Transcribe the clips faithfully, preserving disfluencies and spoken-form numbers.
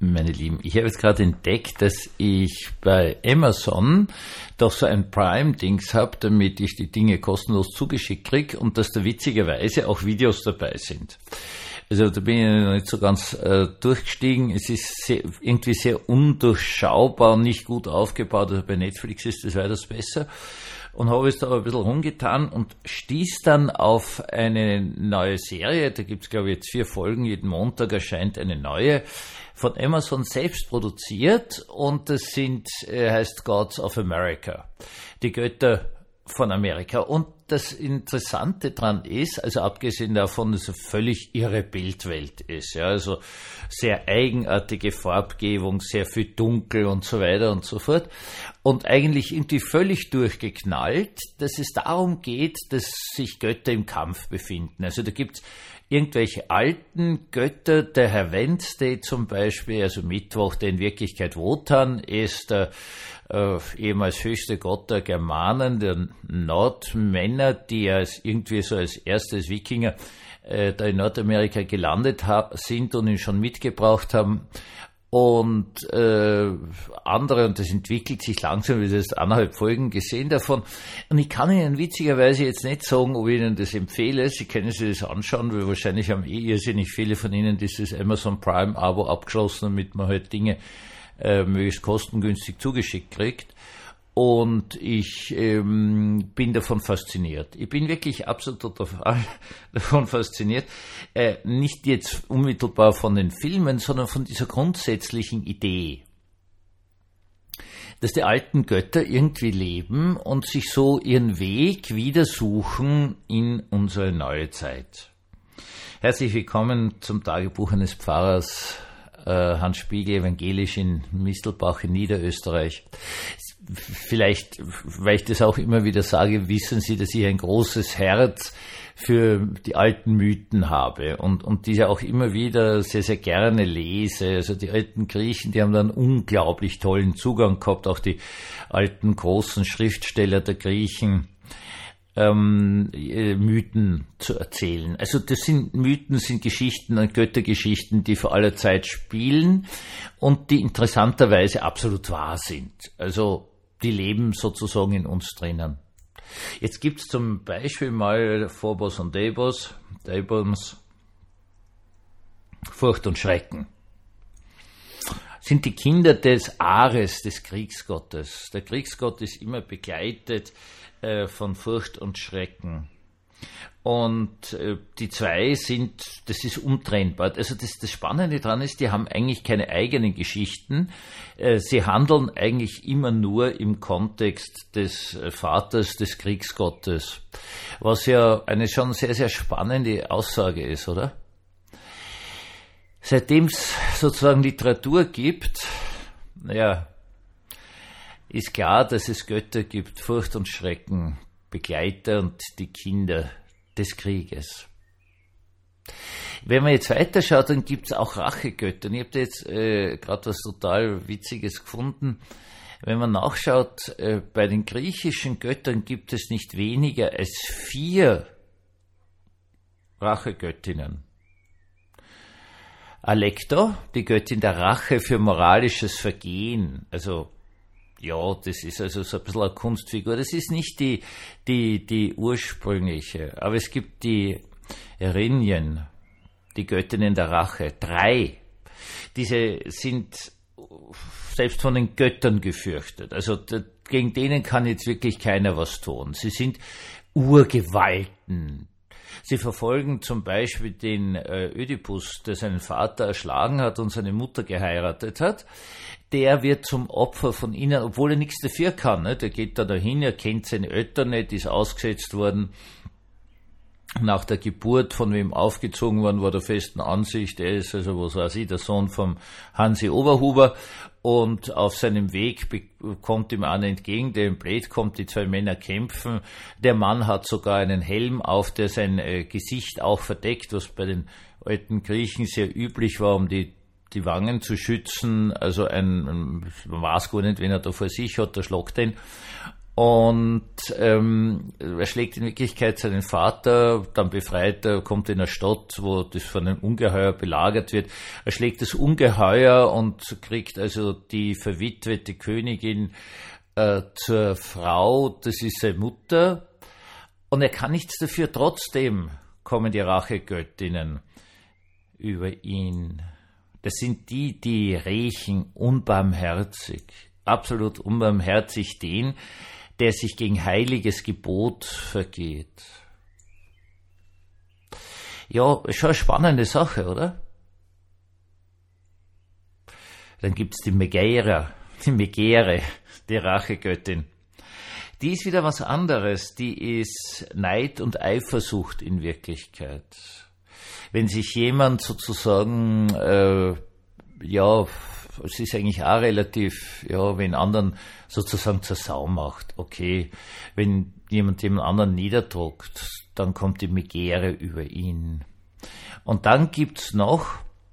meine Lieben, ich habe jetzt gerade entdeckt, dass ich bei Amazon doch so ein Prime-Dings habe, damit ich die Dinge kostenlos zugeschickt kriege und dass da witzigerweise auch Videos dabei sind. Also da bin ich noch nicht so ganz äh, durchgestiegen. Es ist sehr, irgendwie sehr undurchschaubar und nicht gut aufgebaut. Also bei Netflix ist das weitaus besser. Und habe es da aber ein bisschen rumgetan und stieß dann auf eine neue Serie. Da gibt's, glaube ich, jetzt vier Folgen. Jeden Montag erscheint eine neue. Von Amazon selbst produziert. Und das sind, äh, heißt Gods of America. Die Götter von Amerika. Und das Interessante dran ist, also abgesehen davon, dass es eine völlig irre Bildwelt ist, ja, also sehr eigenartige Farbgebung, sehr viel dunkel und so weiter und so fort. Und eigentlich irgendwie völlig durchgeknallt, dass es darum geht, dass sich Götter im Kampf befinden. Also da gibt's irgendwelche alten Götter, der Herr Wednesday zum Beispiel, also Mittwoch, der in Wirklichkeit Wotan ist, der äh, ehemals höchste Gott der Germanen, der Nordmänner, die als irgendwie so als erstes Wikinger äh, da in Nordamerika gelandet hab, sind und ihn schon mitgebracht haben. Und äh, andere, und das entwickelt sich langsam, wie das anderthalb Folgen gesehen davon. Und ich kann Ihnen witzigerweise jetzt nicht sagen, ob ich Ihnen das empfehle. Sie können sich das anschauen, weil wahrscheinlich haben eh irrsinnig viele von Ihnen dieses Amazon Prime Abo abgeschlossen, damit man halt Dinge äh, möglichst kostengünstig zugeschickt kriegt. Und ich ähm, bin davon fasziniert. Ich bin wirklich absolut davon fasziniert. Äh, nicht jetzt unmittelbar von den Filmen, sondern von dieser grundsätzlichen Idee, dass die alten Götter irgendwie leben und sich so ihren Weg wieder suchen in unsere neue Zeit. Herzlich willkommen zum Tagebuch eines Pfarrers, äh, Hans Spiegel, evangelisch in Mistelbach in Niederösterreich. Vielleicht, weil ich das auch immer wieder sage, wissen Sie, dass ich ein großes Herz für die alten Mythen habe und, und diese auch immer wieder sehr, sehr gerne lese. Also die alten Griechen, die haben da einen unglaublich tollen Zugang gehabt, auch die alten großen Schriftsteller der Griechen, ähm, Mythen zu erzählen. Also das sind Mythen, sind Geschichten, Göttergeschichten, die vor aller Zeit spielen und die interessanterweise absolut wahr sind. Also die leben sozusagen in uns drinnen. Jetzt gibt's zum Beispiel mal Phobos und Deimos, Deimos, Furcht und Schrecken. Sind die Kinder des Ares, des Kriegsgottes. Der Kriegsgott ist immer begleitet äh, von Furcht und Schrecken. Und äh, die zwei sind, das ist untrennbar. Also das, das Spannende daran ist, die haben eigentlich keine eigenen Geschichten. Äh, sie handeln eigentlich immer nur im Kontext des äh, Vaters, des Kriegsgottes. Was ja eine schon sehr, sehr spannende Aussage ist, oder? Seitdem es sozusagen Literatur gibt, ja, ist klar, dass es Götter gibt, Furcht und Schrecken, Begleiter und die Kinder des Krieges. Wenn man jetzt weiterschaut, dann gibt es auch Rachegötter. Ich habe da jetzt äh, gerade was total Witziges gefunden. Wenn man nachschaut, äh, bei den griechischen Göttern gibt es nicht weniger als vier Rachegöttinnen. Alekto, die Göttin der Rache für moralisches Vergehen, also ja, das ist also so ein bisschen eine Kunstfigur. Das ist nicht die, die, die ursprüngliche. Aber es gibt die Erinien, die Göttinnen der Rache. Drei. Diese sind selbst von den Göttern gefürchtet. Also gegen denen kann jetzt wirklich keiner was tun. Sie sind Urgewalten. Sie verfolgen zum Beispiel den äh, Ödipus, der seinen Vater erschlagen hat und seine Mutter geheiratet hat. Der wird zum Opfer von ihnen, obwohl er nichts dafür kann. Ne? Der geht da dahin, er kennt seine Eltern nicht, ist ausgesetzt worden. Nach der Geburt von wem aufgezogen worden, war der festen Ansicht, er ist also, was weiß ich, der Sohn vom Hansi Oberhuber. Und auf seinem Weg kommt ihm einer entgegen, der ihm blöd kommt, die zwei Männer kämpfen. Der Mann hat sogar einen Helm auf, der sein äh, Gesicht auch verdeckt, was bei den alten Griechen sehr üblich war, um die die Wangen zu schützen. Also ein, man weiß gar nicht, wen er da vor sich hat, der schlagt den. Und ähm, er schlägt in Wirklichkeit seinen Vater, dann befreit er, kommt in eine Stadt, wo das von einem Ungeheuer belagert wird. Er schlägt das Ungeheuer und kriegt also die verwitwete Königin äh, zur Frau, das ist seine Mutter. Und er kann nichts dafür, trotzdem kommen die Rachegöttinnen über ihn. Das sind die, die rächen unbarmherzig, absolut unbarmherzig den, der sich gegen heiliges Gebot vergeht. Ja, ist schon eine spannende Sache, oder? Dann gibt's die Megera, die Megere, die Rachegöttin. Die ist wieder was anderes, die ist Neid und Eifersucht in Wirklichkeit. Wenn sich jemand sozusagen, äh, ja, es ist eigentlich auch relativ, ja, wenn anderen sozusagen zur Sau macht, okay. Wenn jemand jemand anderen niederdruckt, dann kommt die Megere über ihn. Und dann gibt's noch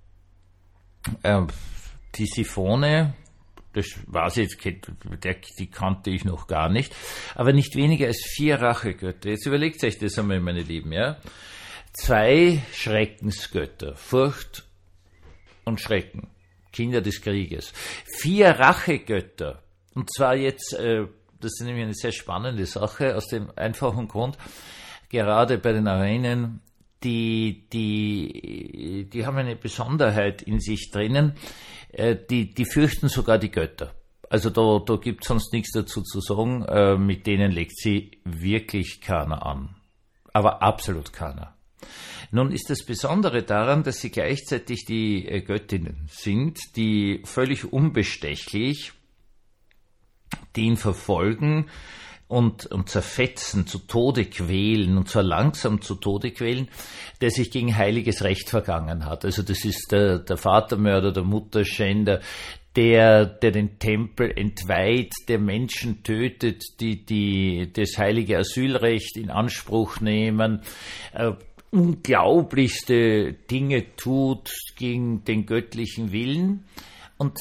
äh, die Siphone, das weiß ich jetzt, die kannte ich noch gar nicht, aber nicht weniger als vier Rachegötter. Jetzt überlegt euch das einmal, meine Lieben, ja. Zwei Schreckensgötter, Furcht und Schrecken. Kinder des Krieges. Vier Rachegötter. Und zwar jetzt, äh, das ist nämlich eine sehr spannende Sache, aus dem einfachen Grund, gerade bei den Arenen, die, die, die haben eine Besonderheit in sich drinnen, äh, die, die fürchten sogar die Götter. Also da, da gibt es sonst nichts dazu zu sagen, äh, mit denen legt sie wirklich keiner an. Aber absolut keiner. Nun ist das Besondere daran, dass sie gleichzeitig die äh, Göttinnen sind, die völlig unbestechlich den verfolgen und, und zerfetzen, zu Tode quälen, und zwar langsam zu Tode quälen, der sich gegen heiliges Recht vergangen hat. Also das ist der, der Vatermörder, der Mutterschänder, der, der den Tempel entweiht, der Menschen tötet, die, die das heilige Asylrecht in Anspruch nehmen, äh, unglaublichste Dinge tut gegen den göttlichen Willen, und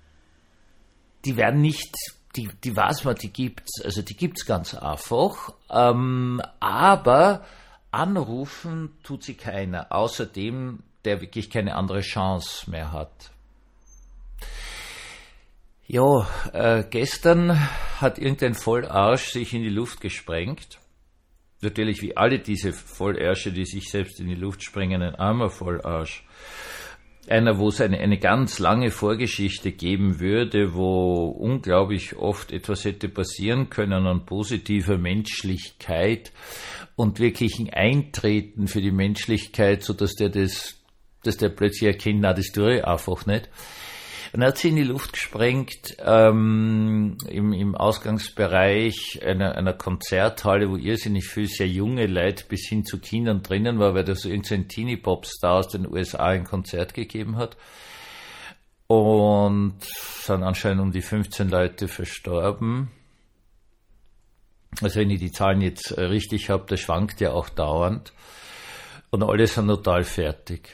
die werden nicht, die, die weiß man, die gibt's, also die gibt's ganz einfach, ähm, aber anrufen tut sie keiner, außer dem, der wirklich keine andere Chance mehr hat. Ja, äh, gestern hat irgendein Vollarsch sich in die Luft gesprengt. Natürlich wie alle diese Vollärsche, die sich selbst in die Luft sprengen, ein armer Vollarsch. Einer, wo es eine, eine ganz lange Vorgeschichte geben würde, wo unglaublich oft etwas hätte passieren können an positiver Menschlichkeit und wirklichen Eintreten für die Menschlichkeit, so dass der das, dass der plötzlich erkennt, na, das tue ich einfach nicht. Und er hat sie in die Luft gesprengt, ähm, im, im Ausgangsbereich einer, einer Konzerthalle, wo irrsinnig viel sehr junge Leute bis hin zu Kindern drinnen war, weil da so irgendein Teenie-Pop-Star aus den U S A ein Konzert gegeben hat. Und sind anscheinend um die fünfzehn Leute verstorben. Also wenn ich die Zahlen jetzt richtig habe, das schwankt ja auch dauernd. Und alle sind total fertig.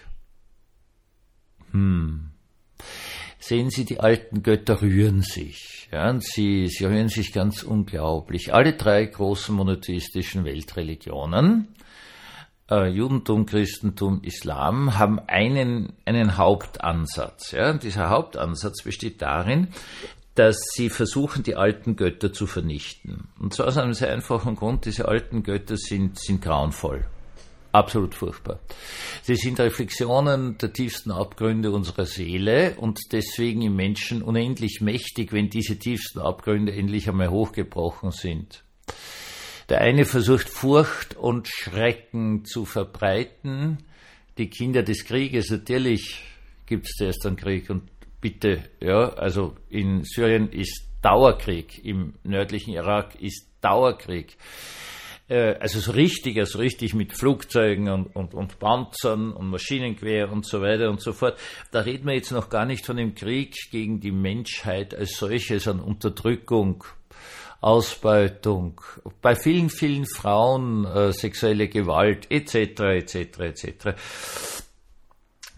Hm. Sehen Sie, die alten Götter rühren sich. Ja, und sie, sie rühren sich ganz unglaublich. Alle drei großen monotheistischen Weltreligionen, äh, Judentum, Christentum, Islam, haben einen, einen Hauptansatz. Ja, und dieser Hauptansatz besteht darin, dass sie versuchen, die alten Götter zu vernichten. Und zwar aus einem sehr einfachen Grund, diese alten Götter sind, sind grauenvoll. Absolut furchtbar. Sie sind Reflexionen der tiefsten Abgründe unserer Seele und deswegen im Menschen unendlich mächtig, wenn diese tiefsten Abgründe endlich einmal hochgebrochen sind. Der eine versucht, Furcht und Schrecken zu verbreiten. Die Kinder des Krieges, natürlich gibt es zuerst einen Krieg, und bitte, ja, also in Syrien ist Dauerkrieg, im nördlichen Irak ist Dauerkrieg. Also so richtig, also richtig mit Flugzeugen und, und, und Panzern und Maschinengewehr und so weiter und so fort. Da reden wir jetzt noch gar nicht von dem Krieg gegen die Menschheit als solches, an Unterdrückung, Ausbeutung, bei vielen, vielen Frauen äh, sexuelle Gewalt et cetera et cetera et cetera.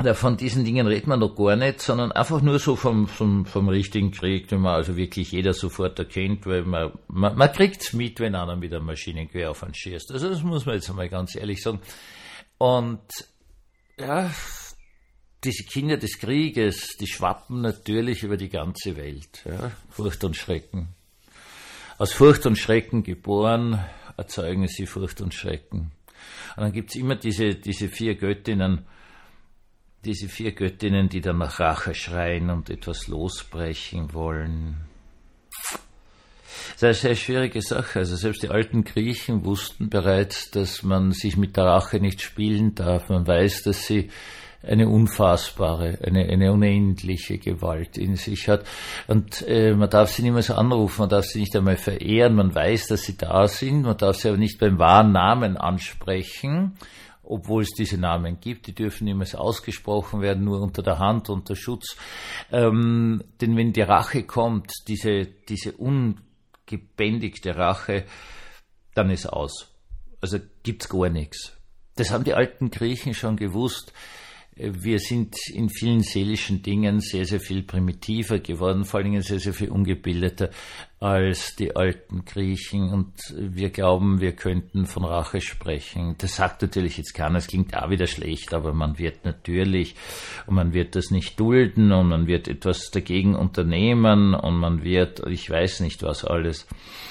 Von diesen Dingen redet man noch gar nicht, sondern einfach nur so vom, vom, vom richtigen Krieg, den man also wirklich jeder sofort erkennt, weil man, man, man kriegt's mit, wenn einer mit einem Maschinengewehr auf einen schießt. Also das muss man jetzt einmal ganz ehrlich sagen. Und, ja, diese Kinder des Krieges, die schwappen natürlich über die ganze Welt, ja, Furcht und Schrecken. Aus Furcht und Schrecken geboren, erzeugen sie Furcht und Schrecken. Und dann gibt's immer diese, diese vier Göttinnen, Diese vier Göttinnen, die dann nach Rache schreien und etwas losbrechen wollen. Das ist eine sehr schwierige Sache. Also selbst die alten Griechen wussten bereits, dass man sich mit der Rache nicht spielen darf. Man weiß, dass sie eine unfassbare, eine, eine unendliche Gewalt in sich hat. Und äh, man darf sie nicht mehr so anrufen, man darf sie nicht einmal verehren. Man weiß, dass sie da sind. Man darf sie aber nicht beim wahren Namen ansprechen, obwohl es diese Namen gibt, die dürfen niemals ausgesprochen werden, nur unter der Hand, unter Schutz. Ähm, denn wenn die Rache kommt, diese, diese ungebändigte Rache, dann ist aus. Also gibt's gar nichts. Das haben die alten Griechen schon gewusst. Wir sind in vielen seelischen Dingen sehr, sehr viel primitiver geworden, vor allen Dingen sehr, sehr viel ungebildeter als die alten Griechen. Und wir glauben, wir könnten von Rache sprechen. Das sagt natürlich jetzt keiner, es klingt auch wieder schlecht, aber man wird natürlich, und man wird das nicht dulden, und man wird etwas dagegen unternehmen, und man wird, ich weiß nicht was alles,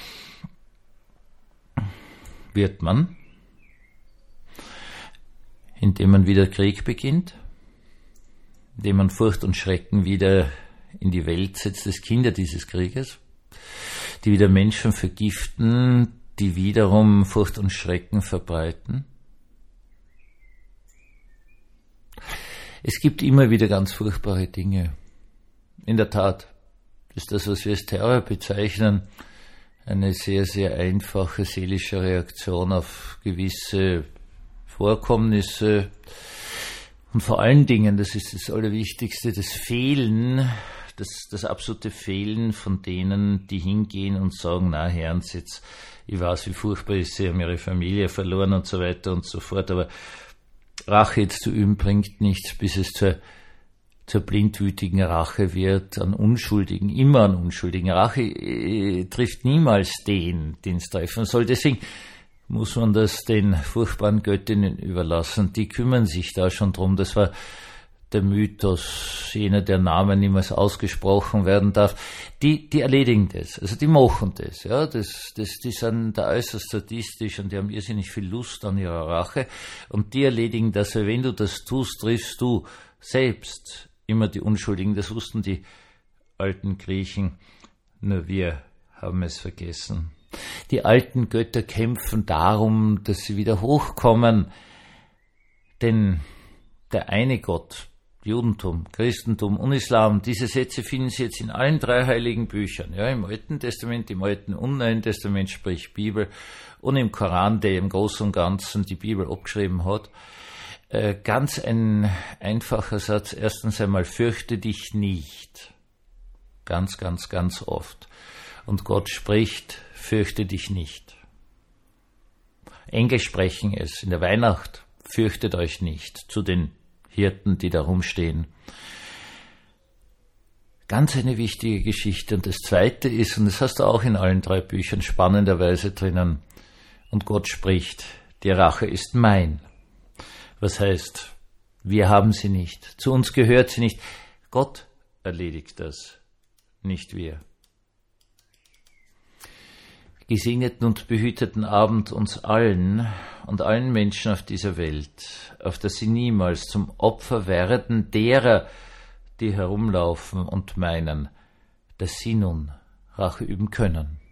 wird man, indem man wieder Krieg beginnt, indem man Furcht und Schrecken wieder in die Welt setzt, das Kinder dieses Krieges, die wieder Menschen vergiften, die wiederum Furcht und Schrecken verbreiten. Es gibt immer wieder ganz furchtbare Dinge. In der Tat ist das, was wir als Terror bezeichnen, eine sehr, sehr einfache seelische Reaktion auf gewisse Vorkommnisse und vor allen Dingen, das ist das Allerwichtigste, das Fehlen, das, das absolute Fehlen von denen, die hingehen und sagen, na Herrn, jetzt, ich weiß, wie furchtbar ist, sie haben ihre Familie verloren und so weiter und so fort, aber Rache jetzt zu üben bringt nichts, bis es zur, zur blindwütigen Rache wird, an Unschuldigen, immer an Unschuldigen. Rache äh, trifft niemals den, den es treffen soll, deswegen muss man das den furchtbaren Göttinnen überlassen. Die kümmern sich da schon drum. Das war der Mythos, jener, der Name niemals ausgesprochen werden darf. Die, die erledigen das. Also die machen das. Ja, das, das, die sind da äußerst sadistisch und die haben irrsinnig viel Lust an ihrer Rache. Und die erledigen das. Weil wenn du das tust, triffst du selbst immer die Unschuldigen. Das wussten die alten Griechen. Nur wir haben es vergessen. Die alten Götter kämpfen darum, dass sie wieder hochkommen, denn der eine Gott, Judentum, Christentum und Islam, diese Sätze finden Sie jetzt in allen drei heiligen Büchern, ja, im Alten Testament, im Alten und Neuen Testament, sprich Bibel, und im Koran, der im Großen und Ganzen die Bibel abgeschrieben hat. Äh, ganz ein einfacher Satz. Erstens einmal, fürchte dich nicht. Ganz, ganz, ganz oft. Und Gott spricht, fürchte dich nicht. Engel sprechen es in der Weihnacht, fürchtet euch nicht, zu den Hirten, die da rumstehen. Ganz eine wichtige Geschichte. Und das Zweite ist, und das hast du auch in allen drei Büchern spannenderweise drinnen, und Gott spricht, die Rache ist mein. Was heißt, wir haben sie nicht, zu uns gehört sie nicht. Gott erledigt das, nicht wir. Gesegneten und behüteten Abend uns allen und allen Menschen auf dieser Welt, auf dass sie niemals zum Opfer werden derer, die herumlaufen und meinen, dass sie nun Rache üben können.